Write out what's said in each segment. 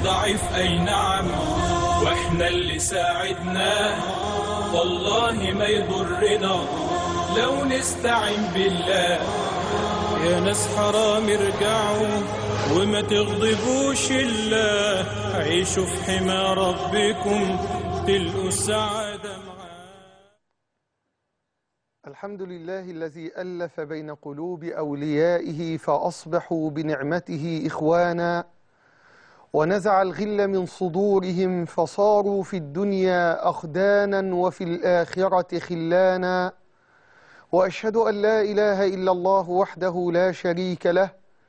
ضعيف أي نعم، وإحنا اللي ساعدناه والله ما يضرنا لو نستعين بالله. يا ناس حرام ارجعوا وما تغضبوش الله، عيشوا في حمى ربكم تلقوا السعادة معاه. الحمد لله الذي ألف بين قلوب أوليائه فأصبحوا بنعمته إخوانا، ونزع الغل من صدورهم فصاروا في الدنيا أخدانا وفي الآخرة خلانا. وأشهد أن لا إله إلا الله وحده لا شريك له،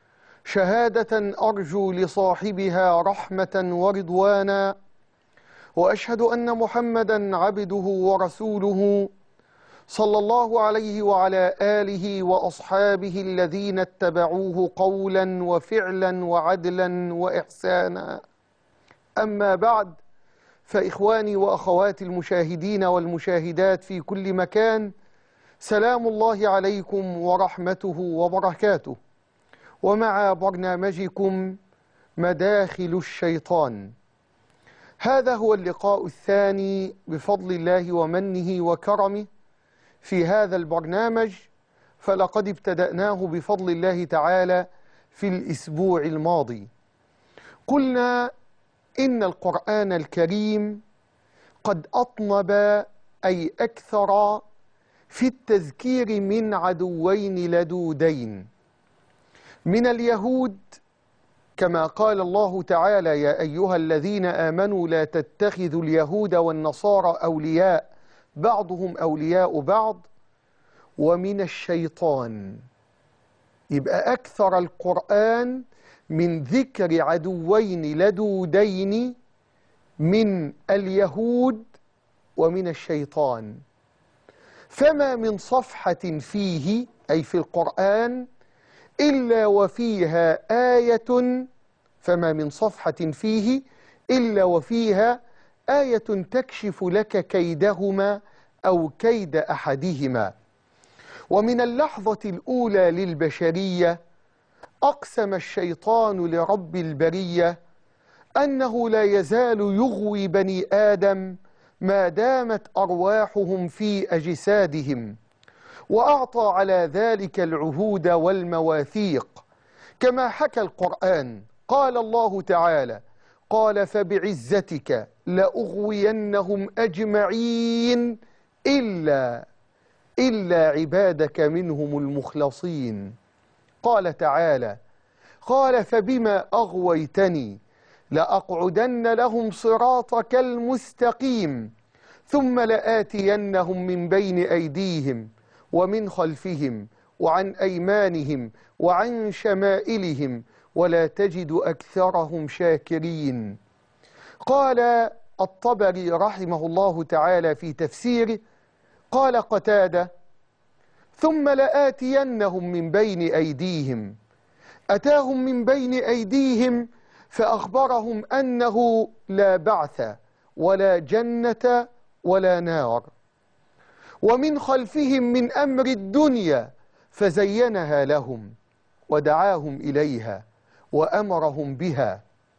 شهادة أرجو لصاحبها رحمة ورضوانا. وأشهد أن محمدا عبده ورسوله صلى الله عليه وعلى آله وأصحابه الذين اتبعوه قولا وفعلا وعدلا وإحسانا. أما بعد، فإخواني وأخواتي المشاهدين والمشاهدات في كل مكان، سلام الله عليكم ورحمته وبركاته، ومع برنامجكم مداخل الشيطان. هذا هو اللقاء الثاني بفضل الله ومنه وكرمه في هذا البرنامج، فلقد ابتدأناه بفضل الله تعالى في الأسبوع الماضي. قلنا إن القرآن الكريم قد أطنب أي أكثر في التذكير من عدوين لدودين، من اليهود كما قال الله تعالى: يا أيها الذين آمنوا لا تتخذوا اليهود والنصارى أولياء بعضهم أولياء بعض، ومن الشيطان. يبقى أكثر القرآن من ذكر عدوين لدودين من اليهود ومن الشيطان. فما من صفحة فيه أي في القرآن إلا وفيها آية، فما من صفحة فيه إلا وفيها آية تكشف لك كيدهما أو كيد أحدهما. ومن اللحظة الأولى للبشرية أقسم الشيطان لرب البرية أنه لا يزال يغوي بني آدم ما دامت أرواحهم في أجسادهم، وأعطى على ذلك العهود والمواثيق كما حكى القرآن. قال الله تعالى: قال فبعزتك لأغوينهم أجمعين إلا عبادك منهم المخلصين. قال تعالى: قال فبما أغويتني لأقعدن لهم صراطك المستقيم ثم لآتينهم من بين أيديهم ومن خلفهم وعن أيمانهم وعن شمائلهم ولا تجد أكثرهم شاكرين. قال الطبري رحمه الله تعالى في تفسيره، قال قتادة: ثم لآتينهم من بين أيديهم. أتاهم من بين أيديهم فأخبرهم أنه لا بعث ولا جنة ولا نار. ومن خلفهم من أمر الدنيا فزينها لهم ودعاهم إليها وأمرهم بها.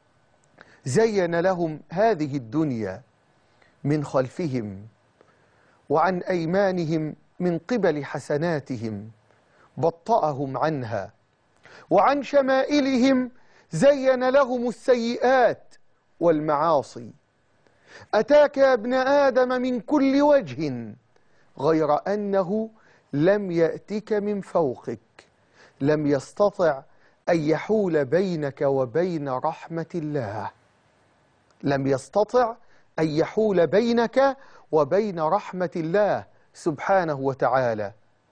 زين لهم هذه الدنيا من خلفهم، وعن أيمانهم من قبل حسناتهم بطأهم عنها، وعن شمائلهم زين لهم السيئات والمعاصي. أتاك يا ابن آدم من كل وجه غير أنه لم يأتك من فوقك، لم يستطع أن يحول بينك وبين رحمة الله، لم يستطع أن يحول بينك وبين رحمة الله سبحانه وتعالى.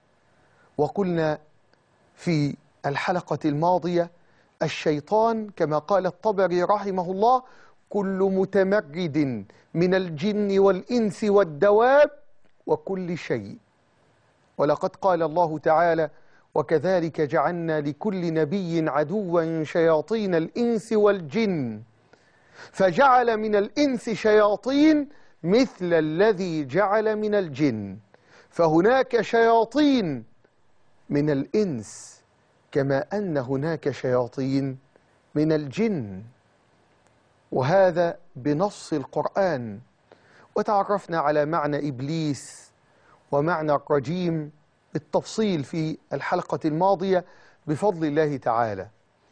وقلنا في الحلقة الماضية: الشيطان كما قال الطبري رحمه الله كل متمرد من الجن والإنس والدواب وكل شيء. ولقد قال الله تعالى: وكذلك جعلنا لكل نبي عدوا شياطين الإنس والجن، فجعل من الإنس شياطين مثل الذي جعل من الجن، فهناك شياطين من الإنس كما أن هناك شياطين من الجن. وهذا بنص القرآن. وتعرفنا على معنى إبليس ومعنى الرجيم بالتفصيل في الحلقة الماضية بفضل الله تعالى.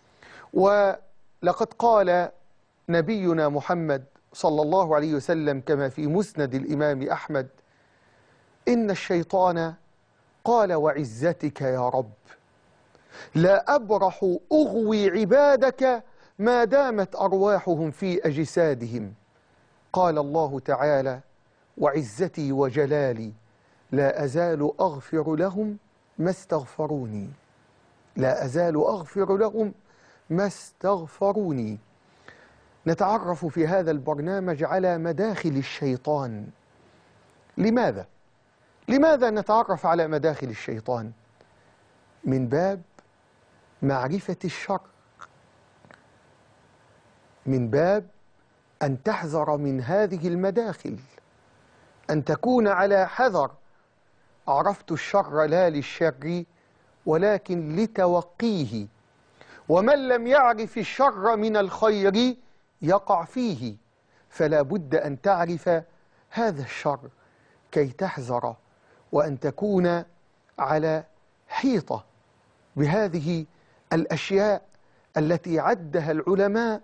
ولقد قال نبينا محمد صلى الله عليه وسلم كما في مسند الإمام أحمد: إن الشيطان قال وعزتك يا رب لا أبرح أغوي عبادك ما دامت أرواحهم في أجسادهم. قال الله تعالى: وعزتي وجلالي لا أزال أغفر لهم ما استغفروني. لا أزال أغفر لهم ما استغفروني. نتعرف في هذا البرنامج على مداخل الشيطان. لماذا؟ لماذا نتعرف على مداخل الشيطان؟ من باب معرفة الشر، من باب أن تحذر من هذه المداخل، أن تكون على حذر. عرفت الشر لا للشر ولكن لتوقيه، ومن لم يعرف الشر من الخير يقع فيه، فلا بد أن تعرف هذا الشر كي تحذر وأن تكون على حيطة بهذه الأشياء التي عدها العلماء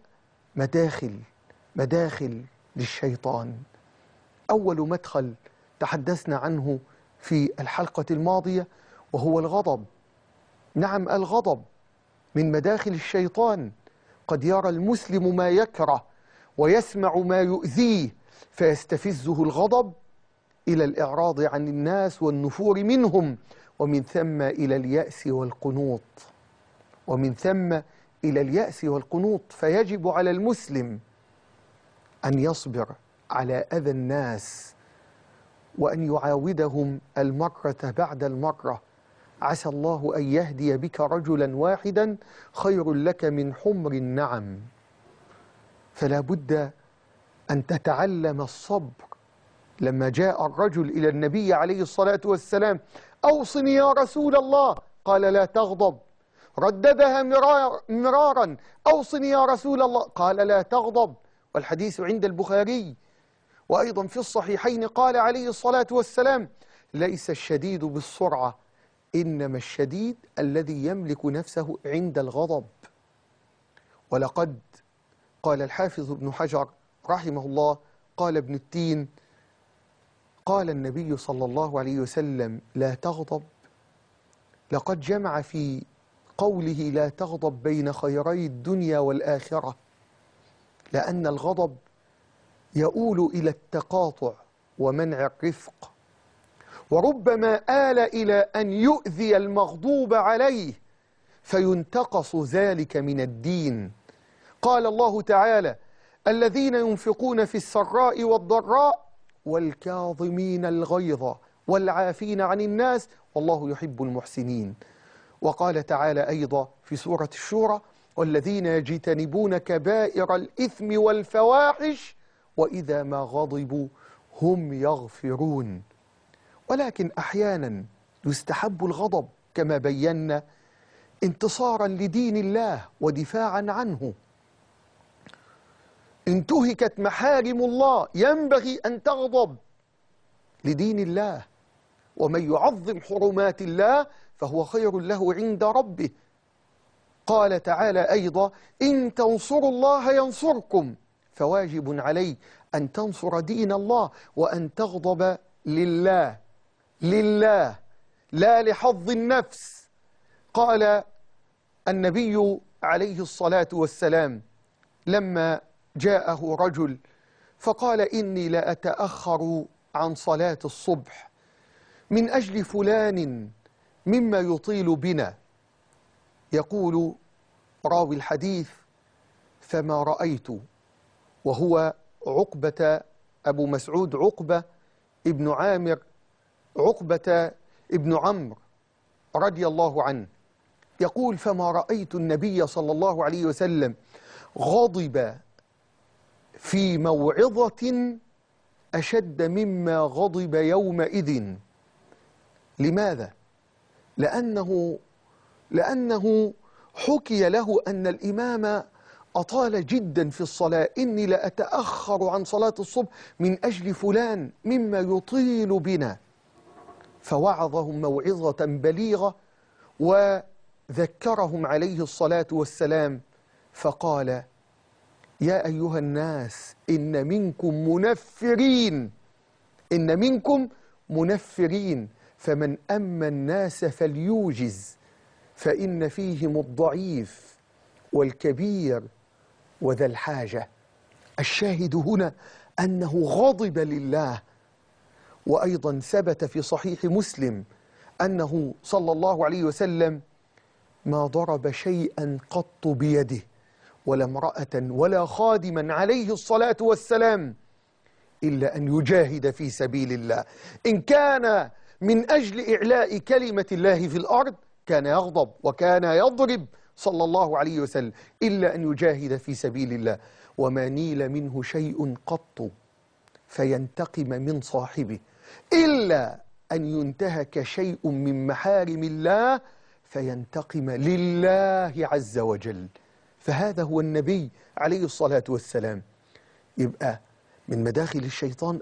مداخل للشيطان. أول مدخل تحدثنا عنه في الحلقة الماضية وهو الغضب. نعم، الغضب من مداخل الشيطان. قد يرى المسلم ما يكره ويسمع ما يؤذيه فيستفزه الغضب إلى الإعراض عن الناس والنفور منهم، ومن ثم إلى اليأس والقنوط، ومن ثم إلى اليأس والقنوط. فيجب على المسلم أن يصبر على أذى الناس وأن يعاودهم المرة بعد المرة. عسى الله أن يهدي بك رجلا واحدا خير لك من حمر النعم. فلا بد أن تتعلم الصبر. لما جاء الرجل إلى النبي عليه الصلاة والسلام: أوصني يا رسول الله، قال: لا تغضب. رددها مرارا: أوصني يا رسول الله، قال: لا تغضب. والحديث عند البخاري وأيضا في الصحيحين. قال عليه الصلاة والسلام: ليس الشديد بالسرعة، إنما الشديد الذي يملك نفسه عند الغضب. ولقد قال الحافظ ابن حجر رحمه الله، قال ابن التين: قال النبي صلى الله عليه وسلم: لا تغضب. لقد جمع في قوله لا تغضب بين خيري الدنيا والآخرة، لأن الغضب يؤول إلى التقاطع ومنع الرفق، وربما آل إلى أن يؤذي المغضوب عليه فينتقص ذلك من الدين. قال الله تعالى: الذين ينفقون في السراء والضراء والكاظمين الغيظ والعافين عن الناس والله يحب المحسنين. وقال تعالى أيضا في سورة الشورى: والذين يجتنبون كبائر الإثم والفواحش وإذا ما غضبوا هم يغفرون. ولكن أحيانا يستحب الغضب كما بينا انتصارا لدين الله ودفاعا عنه. انتهكت محارم الله ينبغي أن تغضب لدين الله، ومن يعظم حرمات الله فهو خير له عند ربه. قال تعالى أيضا: إن تنصروا الله ينصركم. فواجب عليه أن تنصر دين الله وأن تغضب لله لا لحظ النفس. قال النبي عليه الصلاة والسلام لما جاءه رجل فقال: إني لأتأخر عن صلاة الصبح من أجل فلان مما يطيل بنا. يقول راوي الحديث: فما رأيت، وهو عقبة أبو مسعود، عقبة ابن عامر، عقبة ابن عمرو رضي الله عنه، يقول: فما رأيت النبي صلى الله عليه وسلم غضب في موعظة أشد مما غضب يومئذ. لماذا؟ لأنه حكي له أن الإمام أطال جدا في الصلاة، إني لأتأخر عن صلاة الصبح من أجل فلان مما يطيل بنا. فوعظهم موعظة بليغة وذكرهم عليه الصلاة والسلام، فقال: يا أيها الناس إن منكم منفرين فمن أما الناس فليوجز، فإن فيهم الضعيف والكبير وذا الحاجة. الشاهد هنا أنه غضب لله. وأيضا ثبت في صحيح مسلم أنه صلى الله عليه وسلم ما ضرب شيئا قط بيده ولا امرأة ولا خادما عليه الصلاة والسلام إلا أن يجاهد في سبيل الله. إن كان من أجل إعلاء كلمة الله في الأرض كان يغضب وكان يضرب صلى الله عليه وسلم، إلا أن يجاهد في سبيل الله. وما نيل منه شيء قط فينتقم من صاحبه إلا أن ينتهك شيء من محارم الله فينتقم لله عز وجل. فهذا هو النبي عليه الصلاة والسلام. يبقى من مداخل الشيطان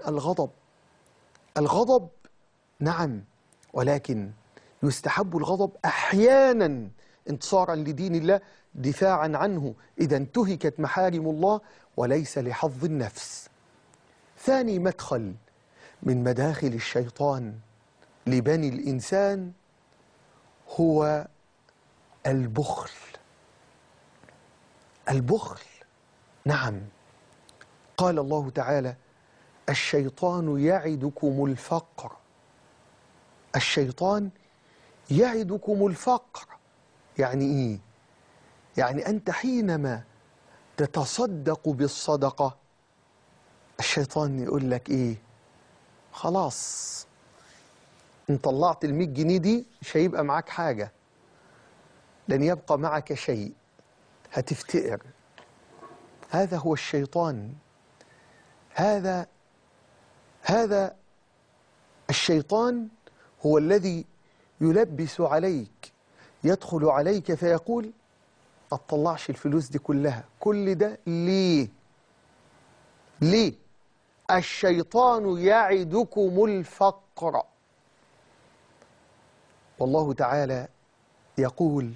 الغضب نعم، ولكن يستحب الغضب أحيانا انتصارا لدين الله، دفاعا عنه إذا انتهكت محارم الله، وليس لحظ النفس. ثاني مدخل من مداخل الشيطان لبني الإنسان هو البخل. نعم، قال الله تعالى: الشيطان يعدكم الفقر. الشيطان يعدكم الفقر. يعني إيه؟ يعني أنت حينما تتصدق بالصدقة الشيطان يقول لك إيه؟ خلاص إن طلعت 100 جنيه دي مش هيبقى معاك حاجة، لن يبقى معك شيء، هتفتقر. هذا هو الشيطان. هذا الشيطان هو الذي يلبس عليك، يدخل عليك فيقول: ما تطلعش الفلوس دي كلها، كل ده ليه؟ الشيطان يعدكم الفقر. والله تعالى يقول: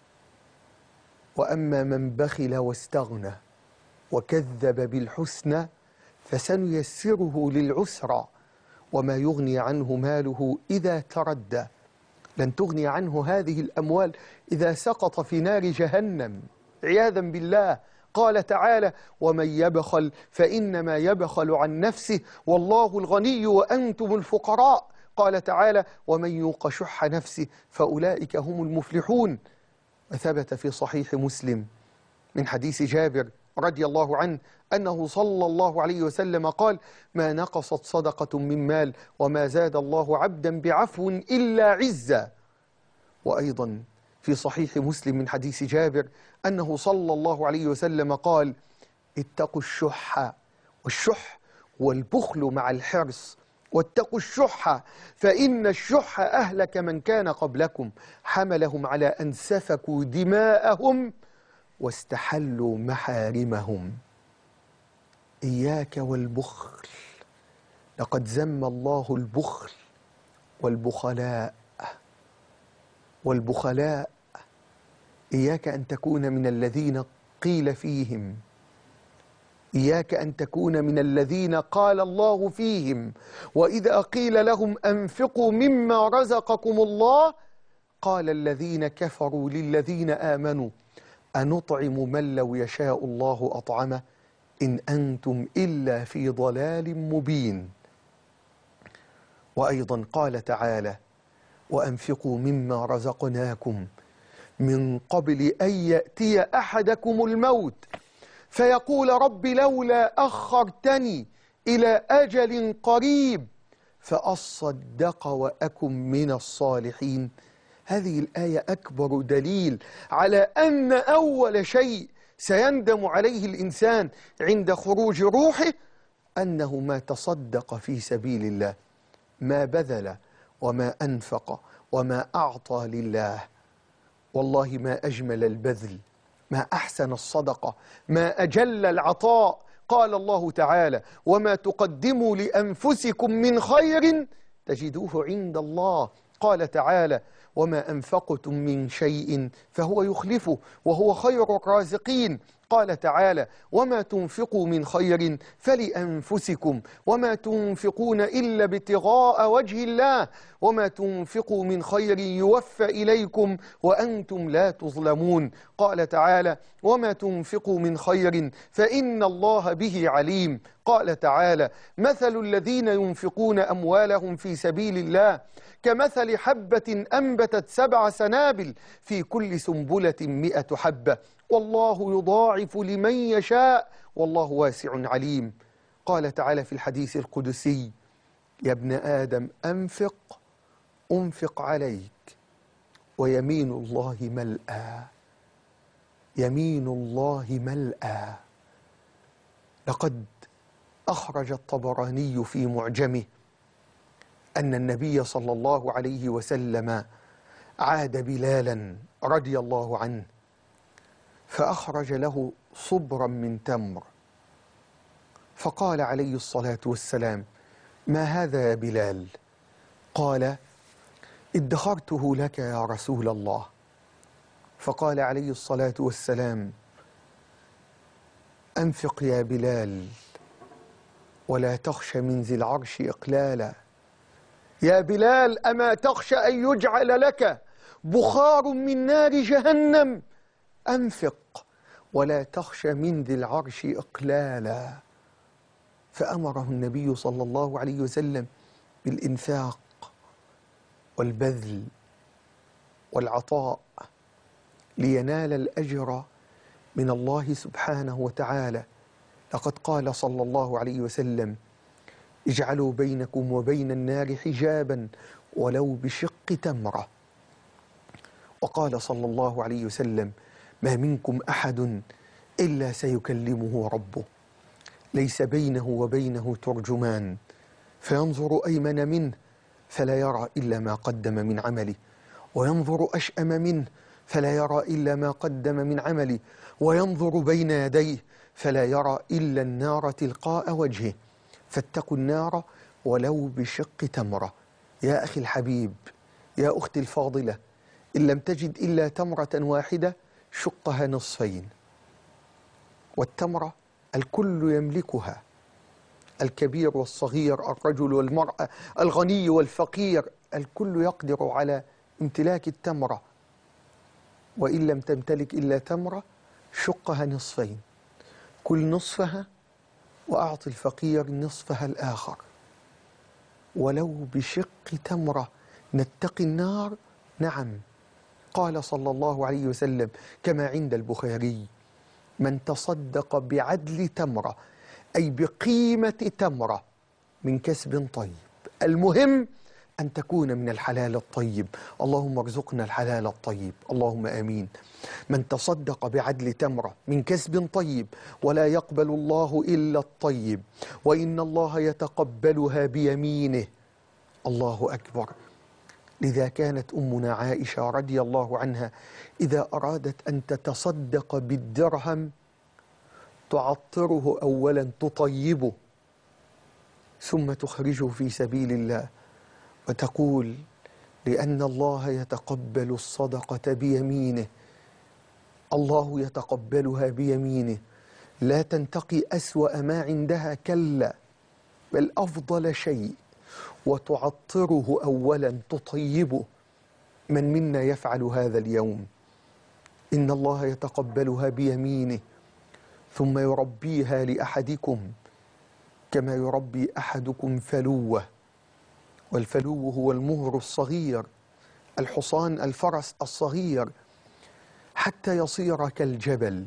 وأما من بخل واستغنى وكذب بالحسنى فسنيسره للعسرى وما يغني عنه ماله إذا تردى. لن تغني عنه هذه الأموال إذا سقط في نار جهنم عياذا بالله. قال تعالى: ومن يبخل فإنما يبخل عن نفسه والله الغني وأنتم الفقراء. قال تعالى: ومن يوق شح نفسه فأولئك هم المفلحون. وثبت في صحيح مسلم من حديث جابر رضي الله عنه أنه صلى الله عليه وسلم قال: ما نقصت صدقة من مال وما زاد الله عبدا بعفو إلا عزا. وأيضا في صحيح مسلم من حديث جابر أنه صلى الله عليه وسلم قال: اتقوا الشح. والشح هو البخل مع الحرص. واتقوا الشح فإن الشح أهلك من كان قبلكم حملهم على أن سفكوا دماءهم واستحلوا محارمهم. إياك والبخل، لقد ذم الله البخل والبخلاء. إياك أن تكون من الذين قيل فيهم، إياك أن تكون من الذين قال الله فيهم: وإذا قيل لهم أنفقوا مما رزقكم الله قال الذين كفروا للذين آمنوا أنطعم من لو يشاء الله أطعمه إن أنتم إلا في ضلال مبين. وأيضا قال تعالى: وأنفقوا مما رزقناكم من قبل أن يأتي أحدكم الموت فيقول رب لولا أخرتني إلى أجل قريب فأصدق وأكن من الصالحين. هذه الآية أكبر دليل على أن أول شيء سيندم عليه الإنسان عند خروج روحه أنه ما تصدق في سبيل الله، ما بذل وما أنفق وما أعطى لله. والله ما أجمل البذل ما أحسن الصدقة، ما أجل العطاء. قال الله تعالى: وما تقدموا لأنفسكم من خير تجدوه عند الله. قال تعالى: وما أنفقتم من شيء فهو يخلفه وهو خير الرازقين. قال تعالى: وما تنفقوا من خير فلأنفسكم وما تنفقون إلا ابتغاء وجه الله وما تنفقوا من خير يوفى إليكم وأنتم لا تظلمون. قال تعالى: وما تنفقوا من خير فإن الله به عليم. قال تعالى: مثل الذين ينفقون أموالهم في سبيل الله كمثل حبة أنبتت 7 سنابل في كل سنبلة 100 حبة والله يضاعف لمن يشاء والله واسع عليم. قال تعالى في الحديث القدسي: يا ابن آدم أنفق عليك ويمين الله ملأى. يمين الله ملأى. لقد أخرج الطبراني في معجمه أن النبي صلى الله عليه وسلم عاد بلالا رضي الله عنه فأخرج له صبرا من تمر، فقال عليه الصلاة والسلام: ما هذا يا بلال؟ قال: ادخرته لك يا رسول الله. فقال عليه الصلاة والسلام: أنفق يا بلال ولا تخش من ذي العرش إقلالا. يا بلال، أما تخشى أن يجعل لك بخار من نار جهنم؟ أنفق ولا تخش من ذي العرش إقلالا. فأمره النبي صلى الله عليه وسلم بالإنفاق والبذل والعطاء لينال الأجر من الله سبحانه وتعالى. لقد قال صلى الله عليه وسلم: اجعلوا بينكم وبين النار حجابا ولو بشق تمرة. وقال صلى الله عليه وسلم: ما منكم أحد إلا سيكلمه ربه ليس بينه وبينه ترجمان فينظر أيمن منه فلا يرى إلا ما قدم من عمله وينظر أشأم منه فلا يرى إلا ما قدم من عمله وينظر بين يديه فلا يرى إلا النار تلقاء وجهه. فاتقوا النار ولو بشق تمرة. يا أخي الحبيب، يا أختي الفاضلة، إن لم تجد إلا تمرة واحدة شقها نصفين. والتمرة الكل يملكها، الكبير والصغير، الرجل والمرأة، الغني والفقير، الكل يقدر على امتلاك التمرة. وإن لم تمتلك إلا تمرة شقها نصفين، كل نصفها وأعطي الفقير نصفها الآخر. ولو بشق تمرة نتقي النار. نعم، قال صلى الله عليه وسلم كما عند البخاري: من تصدق بعدل تمرة، أي بقيمة تمرة، من كسب طيب. المهم أن تكون من الحلال الطيب. اللهم ارزقنا الحلال الطيب، اللهم آمين. من تصدق بعدل تمرة من كسب طيب ولا يقبل الله إلا الطيب وإن الله يتقبلها بيمينه. الله أكبر. لذا كانت أمنا عائشة رضي الله عنها إذا أرادت أن تتصدق بالدرهم تعطره أولا، تطيبه، ثم تخرجه في سبيل الله وتقول: لأن الله يتقبل الصدقة بيمينه، الله يتقبلها بيمينه، لا تنتقي أسوأ ما عندها، كلا، بل أفضل شيء وتعطره أولا، تطيبه. من منا يفعل هذا اليوم؟ إن الله يتقبلها بيمينه ثم يربيها لأحدكم كما يربي أحدكم فلوه. والفلو هو المهر الصغير، الحصان، الفرس الصغير، حتى يصير كالجبل.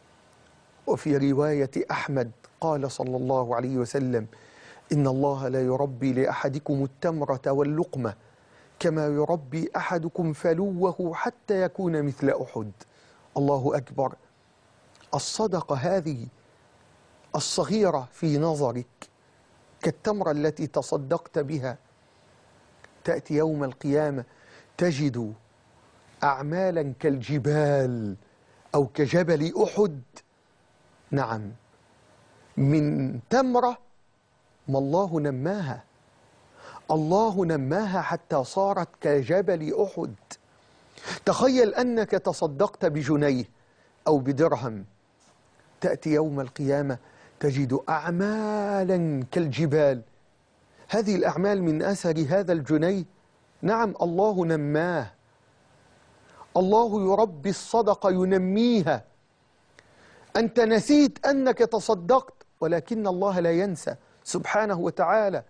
وفي رواية أحمد قال صلى الله عليه وسلم: إن الله لا يربي لأحدكم التمرة واللقمة كما يربي أحدكم فلوه حتى يكون مثل أحد. الله أكبر. الصدقة هذه الصغيرة في نظرك كالتمرة التي تصدقت بها، تأتي يوم القيامة تجد أعمالا كالجبال، أو كجبل أحد. نعم، من تمرة ما الله نماها، الله نماها حتى صارت كجبل أحد. تخيل أنك تصدقت بجنيه أو بدرهم، تأتي يوم القيامة تجد أعمالا كالجبال. هذه الأعمال من أثر هذا الجنيه. نعم، الله نماه، الله يربي الصدقة ينميها. أنت نسيت أنك تصدقت، ولكن الله لا ينسى سبحانه وتعالى.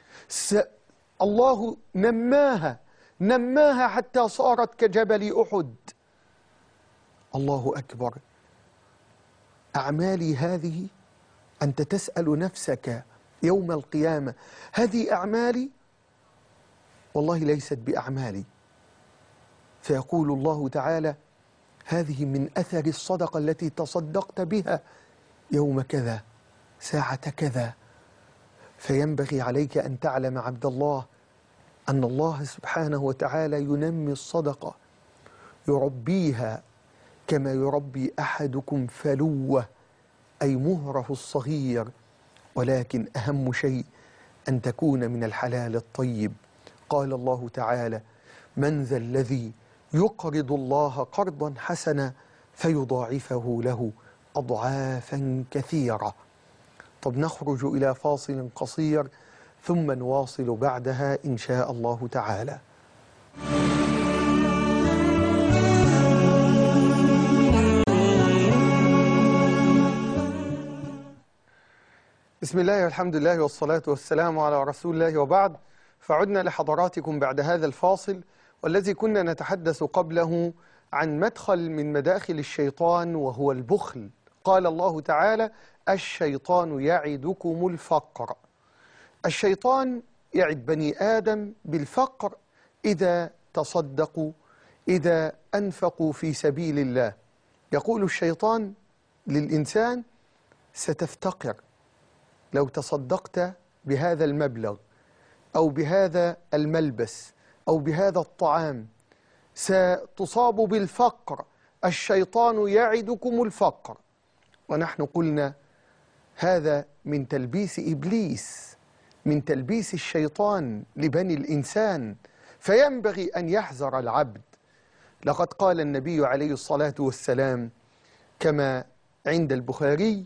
الله نماها حتى صارت كجبل أحد. الله أكبر. أعمالي هذه، أنت تسأل نفسك يوم القيامة، هذه أعمالي؟ والله ليست بأعمالي. فيقول الله تعالى: هذه من أثر الصدقة التي تصدقت بها يوم كذا ساعة كذا. فينبغي عليك أن تعلم عبد الله أن الله سبحانه وتعالى ينمي الصدقة، يربيها كما يربي أحدكم فلوة، أي مهره الصغير. ولكن أهم شيء أن تكون من الحلال الطيب. قال الله تعالى: من ذا الذي يقرض الله قرضا حسنا فيضاعفه له أضعافا كثيرة. طب نخرج إلى فاصل قصير ثم نواصل بعدها إن شاء الله تعالى. بسم الله والحمد لله والصلاة والسلام على رسول الله، وبعد. فعدنا لحضراتكم بعد هذا الفاصل، والذي كنا نتحدث قبله عن مدخل من مداخل الشيطان، وهو البخل. قال الله تعالى: الشيطان يعدكم الفقر. الشيطان يعد بني آدم بالفقر إذا تصدقوا، إذا أنفقوا في سبيل الله. يقول الشيطان للإنسان: ستفتقر لو تصدقت بهذا المبلغ أو بهذا الملبس أو بهذا الطعام، ستصاب بالفقر. الشيطان يعدكم الفقر. ونحن قلنا هذا من تلبيس إبليس، من تلبيس الشيطان لبني الإنسان، فينبغي أن يحذر العبد. لقد قال النبي عليه الصلاة والسلام كما عند البخاري: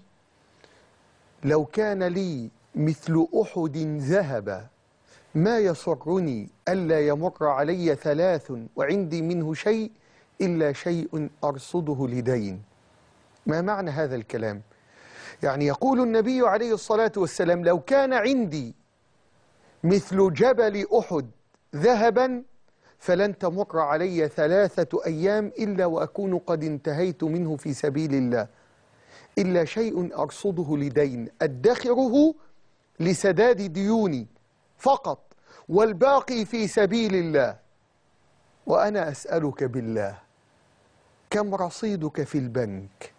لو كان لي مثل أحد ذهبا ما يسرني ألا يمر علي 3 وعندي منه شيء إلا شيء أرصده لدين. ما معنى هذا الكلام؟ يعني يقول النبي عليه الصلاة والسلام: لو كان عندي مثل جبل أحد ذهبا فلن تمر علي 3 أيام إلا وأكون قد انتهيت منه في سبيل الله، إلا شيء أرصده لدين أدخره لسداد ديوني فقط، والباقي في سبيل الله. وأنا أسألك بالله، كم رصيدك في البنك؟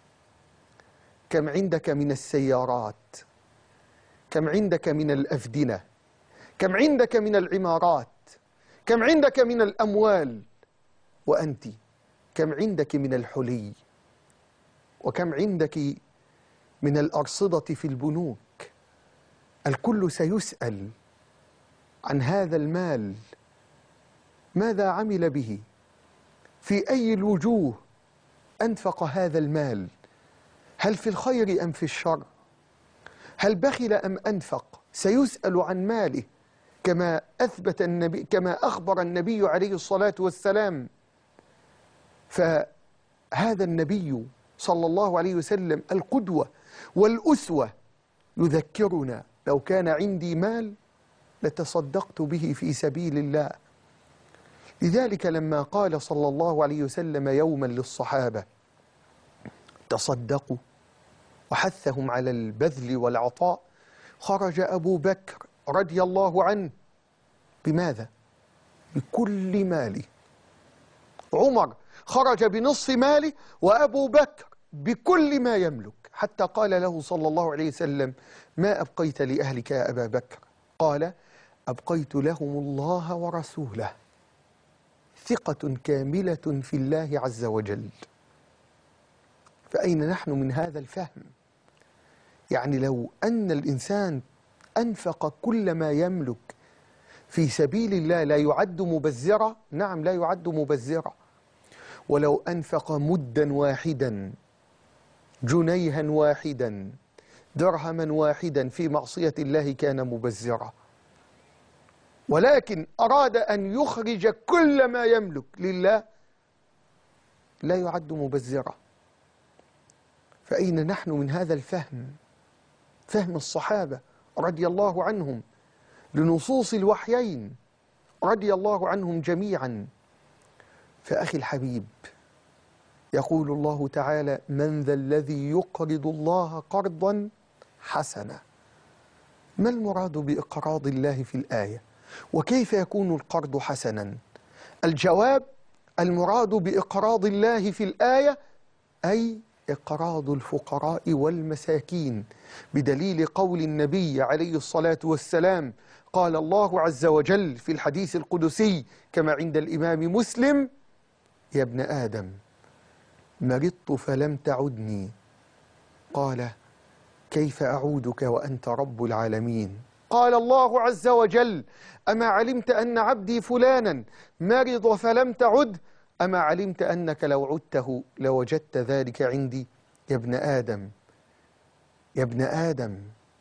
كم عندك من السيارات؟ كم عندك من الأفدنة؟ كم عندك من العمارات؟ كم عندك من الأموال؟ وأنت كم عندك من الحلي؟ وكم عندك من الأرصدة في البنوك؟ الكل سيسأل عن هذا المال، ماذا عمل به؟ في أي الوجوه أنفق هذا المال؟ هل في الخير أم في الشر؟ هل بخل أم أنفق؟ سيسأل عن ماله كما أثبت النبي، كما أخبر النبي عليه الصلاة والسلام. فهذا النبي صلى الله عليه وسلم القدوة والأسوة يذكرنا: لو كان عندي مال لتصدقت به في سبيل الله. لذلك لما قال صلى الله عليه وسلم يوما للصحابة: تصدقوا، وحثهم على البذل والعطاء، خرج أبو بكر رضي الله عنه بماذا؟ بكل ماله. عمر خرج بنصف ماله، وأبو بكر بكل ما يملك، حتى قال له صلى الله عليه وسلم: ما أبقيت لأهلك يا أبا بكر؟ قال: أبقيت لهم الله ورسوله، ثقة كاملة في الله عز وجل. فأين نحن من هذا الفهم؟ يعني لو أن الإنسان أنفق كل ما يملك في سبيل الله لا يعد مبذرة؟ نعم، لا يعد مبذرة. ولو أنفق مدا واحدا، جنيها واحدا، درهما واحدا في معصية الله كان مبذرا. ولكن أراد أن يخرج كل ما يملك لله، لا يعد مبذرا. فأين نحن من هذا الفهم؟ فهم الصحابة رضي الله عنهم لنصوص الوحيين رضي الله عنهم جميعا. فأخي الحبيب، يقول الله تعالى: من ذا الذي يقرض الله قرضا حسنا. ما المراد بإقراض الله في الآية؟ وكيف يكون القرض حسنا؟ الجواب: المراد بإقراض الله في الآية أي إقراض الفقراء والمساكين، بدليل قول النبي عليه الصلاة والسلام: قال الله عز وجل في الحديث القدسي كما عند الإمام مسلم: يا ابن آدم مرضت فلم تعدني، قال: كيف أعودك وأنت رب العالمين؟ قال الله عز وجل: أما علمت أن عبدي فلانا مرض فلم تعد؟ أما علمت أنك لو عدته لوجدت ذلك عندي؟ يا ابن آدم، يا ابن آدم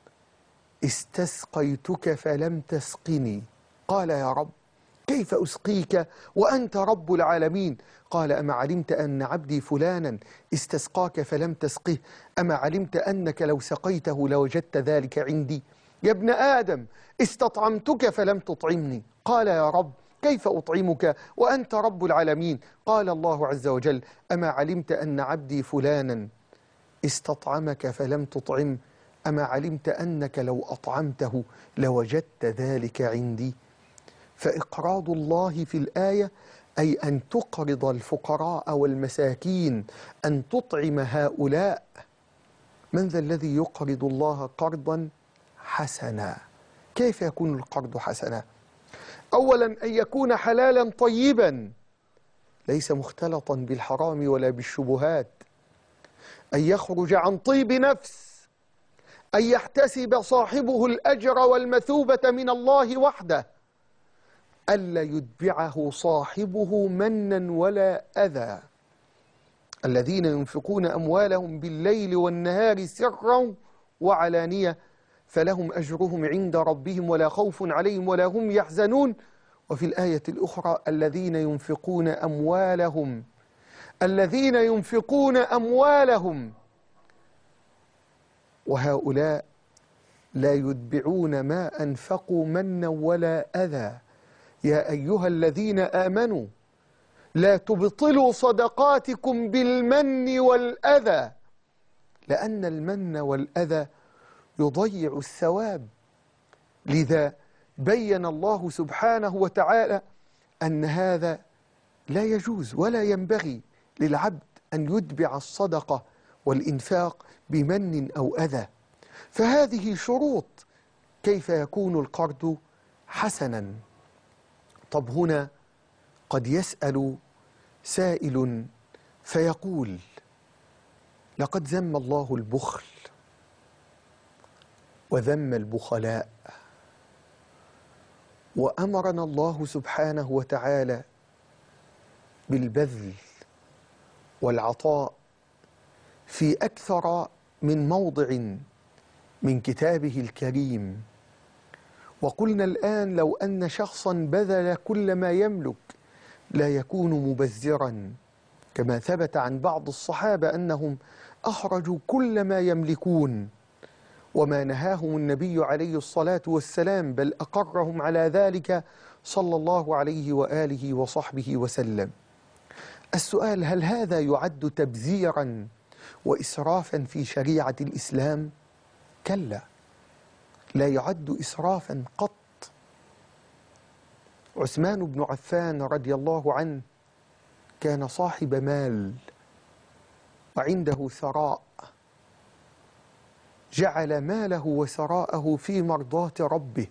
استسقيتك فلم تسقني. قال: يا رب كيف أسقيك وأنت رب العالمين؟ قال: أما علمت أن عبدي فلانا استسقاك فلم تسقه؟ أما علمت أنك لو سقيته لوجدت ذلك عندي؟ يا ابن آدم استطعمتك فلم تطعمني. قال: يا رب كيف أطعمك وأنت رب العالمين؟ قال الله عز وجل: أما علمت أن عبدي فلانا استطعمك فلم تطعم؟ أما علمت أنك لو أطعمته لوجدت ذلك عندي؟ فإقراض الله في الآية أي أن تقرض الفقراء والمساكين، أن تطعم هؤلاء. من ذا الذي يقرض الله قرضا حسنا؟ كيف يكون القرض حسنا؟ أولا أن يكون حلالا طيبا ليس مختلطا بالحرام ولا بالشبهات، أن يخرج عن طيب نفس، أن يحتسب صاحبه الأجر والمثوبة من الله وحده، ألا يتبعه صاحبه منا ولا أذى. الذين ينفقون أموالهم بالليل والنهار سرا وعلانية فلهم أجرهم عند ربهم ولا خوف عليهم ولا هم يحزنون. وفي الآية الأخرى: الذين ينفقون أموالهم وهؤلاء لا يتبعون ما أنفقوا منا ولا أذى. يا أيها الذين آمنوا لا تبطلوا صدقاتكم بالمن والأذى، لأن المن والأذى يضيع الثواب. لذا بين الله سبحانه وتعالى أن هذا لا يجوز ولا ينبغي للعبد أن يتبع الصدقة والإنفاق بمن أو أذى. فهذه شروط كيف يكون القرض حسنا. طب هنا قد يسأل سائل فيقول: لقد ذم الله البخل وذم البخلاء، وأمرنا الله سبحانه وتعالى بالبذل والعطاء في أكثر من موضع من كتابه الكريم. وقلنا الآن لو أن شخصا بذل كل ما يملك لا يكون مبذرا، كما ثبت عن بعض الصحابة أنهم أخرجوا كل ما يملكون وما نهاهم النبي عليه الصلاة والسلام، بل أقرهم على ذلك صلى الله عليه وآله وصحبه وسلم. السؤال: هل هذا يعد تبذيرا وإسرافا في شريعة الإسلام؟ كلا، لا يعد إسرافا قط. عثمان بن عفان رضي الله عنه كان صاحب مال وعنده ثراء، جعل ماله وثراءه في مرضاة ربه.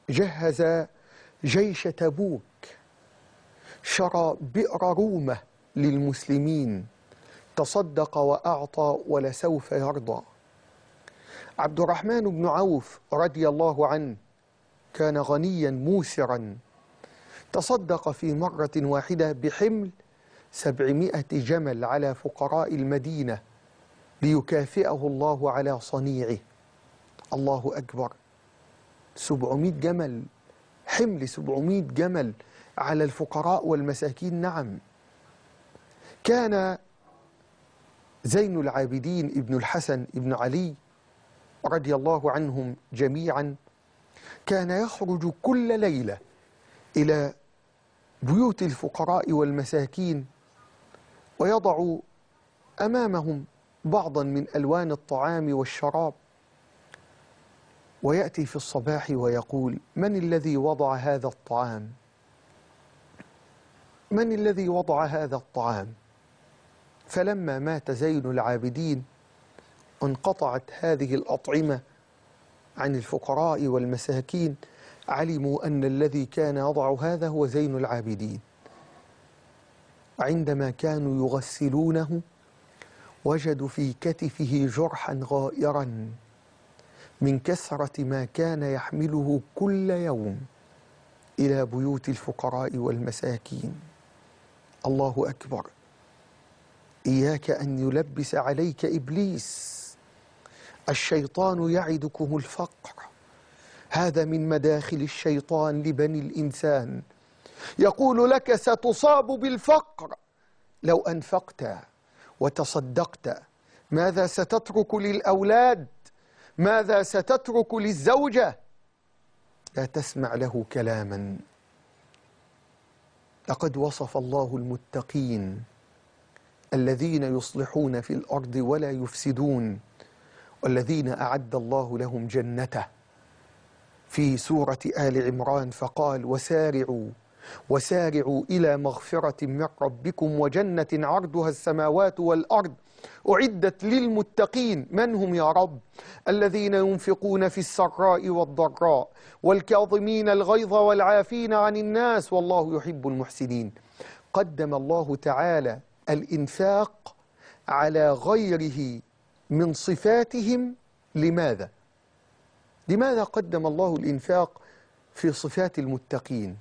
جهز جيش تبوك، شرى بئر رومة للمسلمين، تصدق وأعطى ولسوف يرضى. عبد الرحمن بن عوف رضي الله عنه كان غنيا موسرا، تصدق في مرة واحدة بحمل 700 جمل على فقراء المدينة ليكافئه الله على صنيعه. الله أكبر، 700 جمل، حمل 700 جمل على الفقراء والمساكين. نعم. كان زين العابدين ابن الحسن ابن علي رضي الله عنهم جميعا كان يخرج كل ليلة إلى بيوت الفقراء والمساكين ويضع أمامهم بعضا من ألوان الطعام والشراب، ويأتي في الصباح ويقول: من الذي وضع هذا الطعام؟ من الذي وضع هذا الطعام؟ فلما مات زين العابدين انقطعت هذه الأطعمة عن الفقراء والمساكين، علموا أن الذي كان يضع هذا هو زين العابدين. عندما كانوا يغسلونه وجدوا في كتفه جرحا غائرا من كثرة ما كان يحمله كل يوم إلى بيوت الفقراء والمساكين. الله أكبر. إياك أن يلبس عليك إبليس. الشيطان يعدكم الفقر، هذا من مداخل الشيطان لبني الإنسان. يقول لك: ستصاب بالفقر لو أنفقت وتصدقت. ماذا ستترك للأولاد؟ ماذا ستترك للزوجة؟ لا تسمع له كلاما. لقد وصف الله المتقين الذين يصلحون في الأرض ولا يفسدون، والذين أعد الله لهم جنته في سورة آل عمران، فقال: وسارعوا إلى مغفرة من ربكم وجنة عرضها السماوات والأرض أعدت للمتقين. من هم يا رب؟ الذين ينفقون في السراء والضراء والكاظمين الغيظ والعافين عن الناس والله يحب المحسنين. قدم الله تعالى الإنفاق على غيره من صفاتهم. لماذا؟ لماذا قدم الله الإنفاق في صفات المتقين؟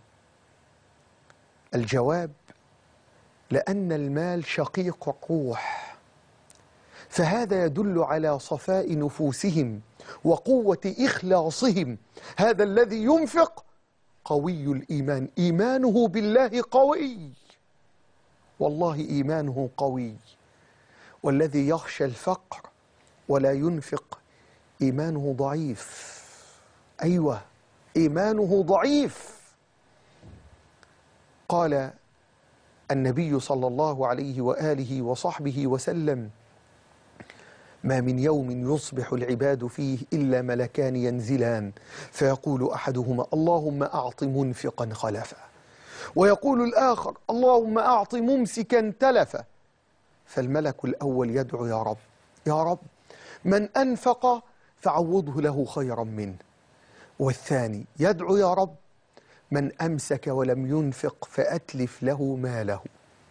الجواب: لأن المال شقيق الروح، فهذا يدل على صفاء نفوسهم وقوة إخلاصهم. هذا الذي ينفق قوي الإيمان، إيمانه بالله قوي، والله إيمانه قوي. والذي يخشى الفقر ولا ينفق إيمانه ضعيف. أيوة، إيمانه ضعيف. قال النبي صلى الله عليه وآله وصحبه وسلم: ما من يوم يصبح العباد فيه إلا ملكان ينزلان فيقول أحدهما: اللهم أعط منفقا خلفا، ويقول الآخر: اللهم أعط ممسكا تلفا. فالملك الأول يدعو: يا رب، يا رب، من أنفق فعوضه له خيرا منه. والثاني يدعو: يا رب، من أمسك ولم ينفق فأتلف له ماله.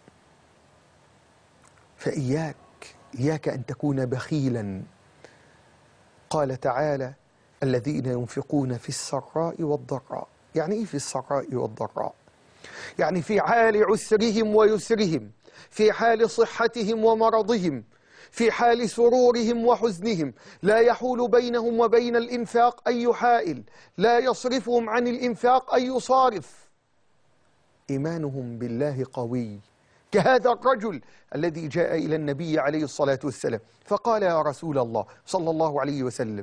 إياك أن تكون بخيلا. قال تعالى: الذين ينفقون في السراء والضراء. يعني إيه في السراء والضراء؟ يعني في حال عسرهم ويسرهم، في حال صحتهم ومرضهم، في حال سرورهم وحزنهم. لا يحول بينهم وبين الإنفاق أي حائل، لا يصرفهم عن الإنفاق أي صارف. إيمانهم بالله قوي، كهذا الرجل الذي جاء إلى النبي عليه الصلاة والسلام فقال: يا رسول الله صلى الله عليه وسلم،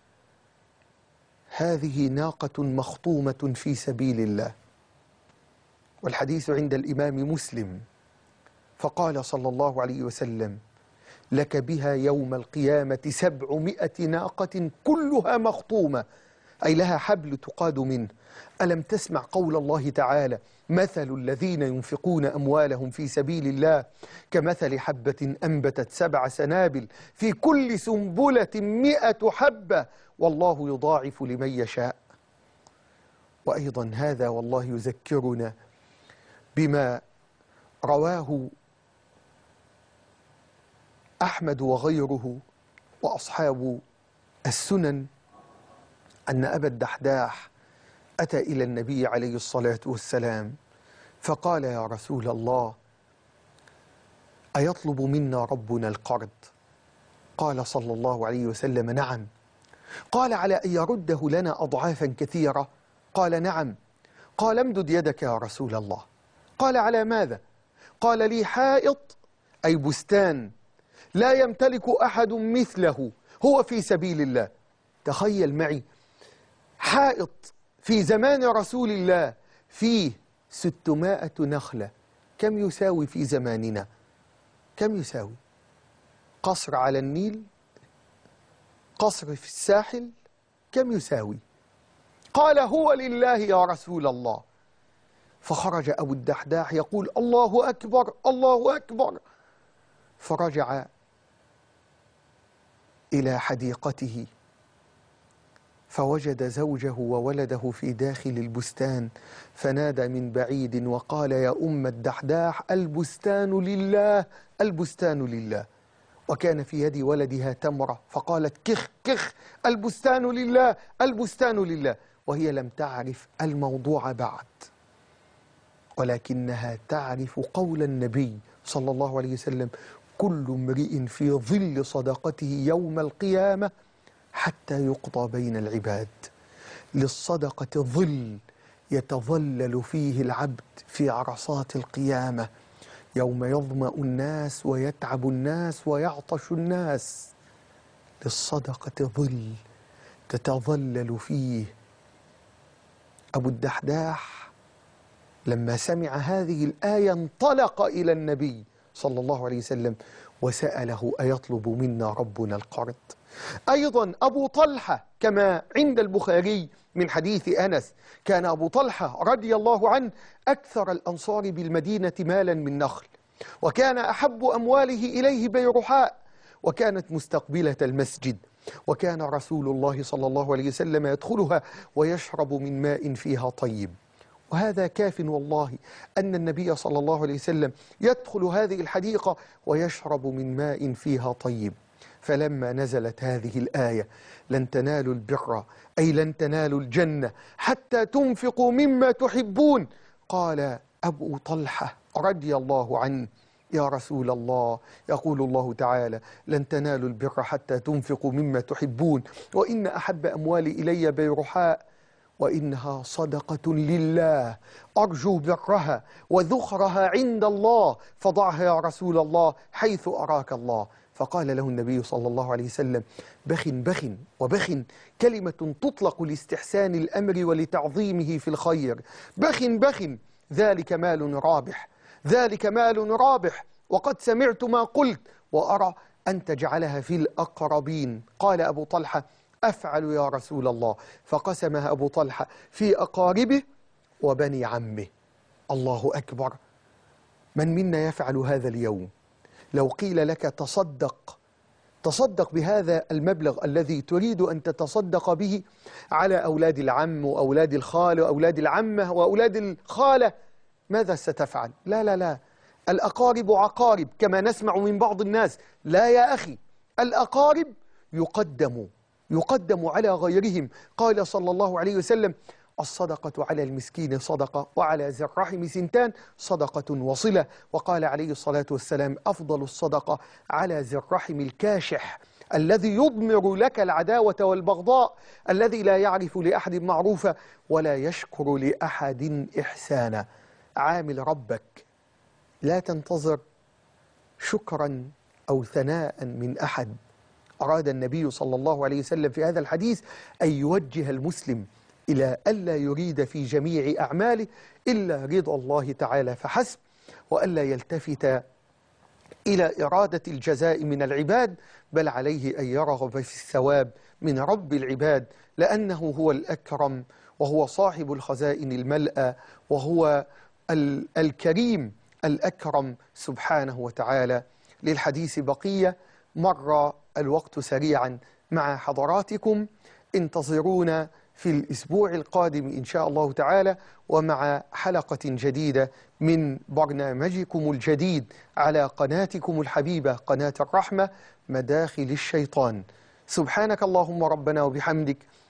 هذه ناقة مخطومة في سبيل الله، والحديث عند الإمام مسلم. فقال صلى الله عليه وسلم: لك بها يوم القيامة 700 ناقة كلها مخطومة، أي لها حبل تقاد منه. ألم تسمع قول الله تعالى: مثل الذين ينفقون أموالهم في سبيل الله كمثل حبة أنبتت 7 سنابل في كل سنبلة 100 حبة والله يضاعف لمن يشاء. وأيضا هذا والله يذكرنا بما رواه أحمد وغيره وأصحاب السنن أن أبا الدحداح أتى إلى النبي عليه الصلاة والسلام فقال: يا رسول الله، أيطلب منا ربنا القرض؟ قال صلى الله عليه وسلم: نعم. قال: على أن يرده لنا أضعافا كثيرة؟ قال: نعم. قال: امدد يدك يا رسول الله. قال: على ماذا؟ قال: لي حائط، أي بستان، لا يمتلك أحد مثله، هو في سبيل الله. تخيل معي حائط في زمان رسول الله فيه 600 نخلة. كم يساوي في زماننا؟ كم يساوي؟ قصر على النيل، قصر في الساحل، كم يساوي؟ قال: هو لله يا رسول الله. فخرج أبو الدحداح يقول: الله أكبر، الله أكبر. فرجع إلى حديقته فوجد زوجه وولده في داخل البستان، فنادى من بعيد وقال: يا أم الدحداح، البستان لله، البستان لله. وكان في يد ولدها تمرة، فقالت: كخ كخ، البستان لله، البستان لله. وهي لم تعرف الموضوع بعد، ولكنها تعرف قول النبي صلى الله عليه وسلم: كل امرئ في ظل صدقته يوم القيامة حتى يقضى بين العباد. للصدقة ظل يتظلل فيه العبد في عرصات القيامة، يوم يظمأ الناس ويتعب الناس ويعطش الناس. للصدقة ظل تتظلل فيه. أبو الدحداح لما سمع هذه الآية انطلق إلى النبي صلى الله عليه وسلم وسأله: أيطلب منا ربنا القرض؟ أيضا أبو طلحة كما عند البخاري من حديث أنس، كان أبو طلحة رضي الله عنه أكثر الأنصار بالمدينة مالا من نخل، وكان أحب أمواله إليه بيرحاء، وكانت مستقبلة المسجد، وكان رسول الله صلى الله عليه وسلم يدخلها ويشرب من ماء فيها طيب. وهذا كاف والله أن النبي صلى الله عليه وسلم يدخل هذه الحديقة ويشرب من ماء فيها طيب. فلما نزلت هذه الآية: لن تنالوا البر، أي لن تنالوا الجنة حتى تنفقوا مما تحبون، قال أبو طلحة رضي الله عنه: يا رسول الله، يقول الله تعالى: لن تنالوا البر حتى تنفقوا مما تحبون، وإن أحب أموالي إلي بيرحاء، وإنها صدقة لله، أرجو برها وذخرها عند الله، فضعها يا رسول الله حيث أراك الله. فقال له النبي صلى الله عليه وسلم: بخ بخ وبخ، كلمة تطلق لاستحسان الأمر ولتعظيمه في الخير. بخ بخ، ذلك مال رابح، ذلك مال رابح، وقد سمعت ما قلت وأرى أن تجعلها في الأقربين. قال أبو طلحة: أفعل يا رسول الله. فقسمها أبو طلحة في أقاربه وبني عمه. الله أكبر. من منا يفعل هذا اليوم؟ لو قيل لك تصدق بهذا المبلغ الذي تريد أن تتصدق به على أولاد العم وأولاد الخال وأولاد العمة وأولاد الخالة، ماذا ستفعل؟ لا لا لا، الأقارب عقارب كما نسمع من بعض الناس. لا يا أخي، الأقارب يقدم على غيرهم. قال صلى الله عليه وسلم: الصدقة على المسكين صدقة، وعلى ذي الرحم سنتان، صدقة وصلة. وقال عليه الصلاة والسلام: أفضل الصدقة على ذي الرحم الكاشح، الذي يضمر لك العداوة والبغضاء، الذي لا يعرف لأحد معروفا ولا يشكر لأحد إحسانا. عامل ربك، لا تنتظر شكرا أو ثناء من أحد. أراد النبي صلى الله عليه وسلم في هذا الحديث أن يوجه المسلم إلى ألا يريد في جميع أعماله إلا رضا الله تعالى فحسب، وألا يلتفت إلى إرادة الجزاء من العباد، بل عليه أن يرغب في الثواب من رب العباد، لأنه هو الأكرم، وهو صاحب الخزائن الملأى، وهو الكريم الأكرم سبحانه وتعالى. للحديث بقية، مر الوقت سريعا مع حضراتكم، انتظرونا في الأسبوع القادم إن شاء الله تعالى، ومع حلقة جديدة من برنامجكم الجديد على قناتكم الحبيبة قناة الرحمة، مداخل الشيطان. سبحانك اللهم ربنا وبحمدك،